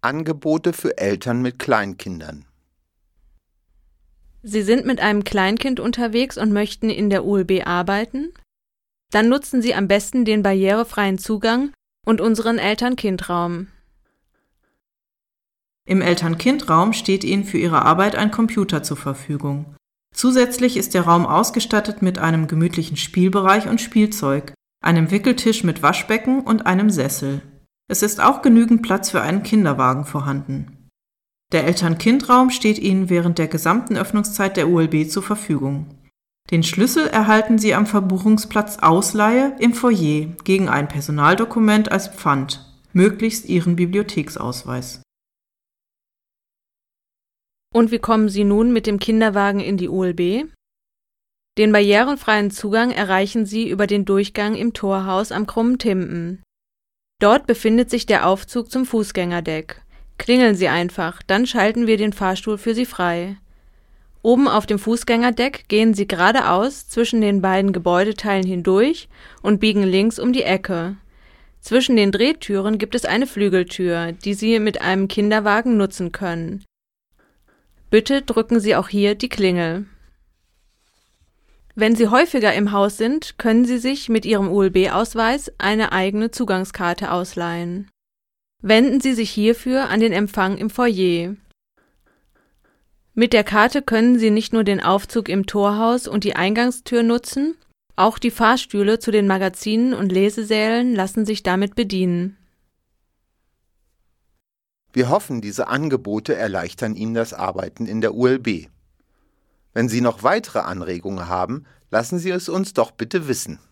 Angebote für Eltern mit Kleinkindern. Sie sind mit einem Kleinkind unterwegs und möchten in der ULB arbeiten? Dann nutzen Sie am besten den barrierefreien Zugang und unseren Eltern-Kind-Raum. Im Eltern-Kind-Raum steht Ihnen für Ihre Arbeit ein Computer zur Verfügung. Zusätzlich ist der Raum ausgestattet mit einem gemütlichen Spielbereich und Spielzeug, einem Wickeltisch mit Waschbecken und einem Sessel. Es ist auch genügend Platz für einen Kinderwagen vorhanden. Der Eltern-Kind-Raum steht Ihnen während der gesamten Öffnungszeit der ULB zur Verfügung. Den Schlüssel erhalten Sie am Verbuchungsplatz Ausleihe im Foyer gegen ein Personaldokument als Pfand, möglichst Ihren Bibliotheksausweis. Und wie kommen Sie nun mit dem Kinderwagen in die ULB? Den barrierefreien Zugang erreichen Sie über den Durchgang im Torhaus am Krummen Timpen. Dort befindet sich der Aufzug zum Fußgängerdeck. Klingeln Sie einfach, dann schalten wir den Fahrstuhl für Sie frei. Oben auf dem Fußgängerdeck gehen Sie geradeaus zwischen den beiden Gebäudeteilen hindurch und biegen links um die Ecke. Zwischen den Drehtüren gibt es eine Flügeltür, die Sie mit einem Kinderwagen nutzen können. Bitte drücken Sie auch hier die Klingel. Wenn Sie häufiger im Haus sind, können Sie sich mit Ihrem ULB-Ausweis eine eigene Zugangskarte ausleihen. Wenden Sie sich hierfür an den Empfang im Foyer. Mit der Karte können Sie nicht nur den Aufzug im Torhaus und die Eingangstür nutzen, auch die Fahrstühle zu den Magazinen und Lesesälen lassen sich damit bedienen. Wir hoffen, diese Angebote erleichtern Ihnen das Arbeiten in der ULB. Wenn Sie noch weitere Anregungen haben, lassen Sie es uns doch bitte wissen.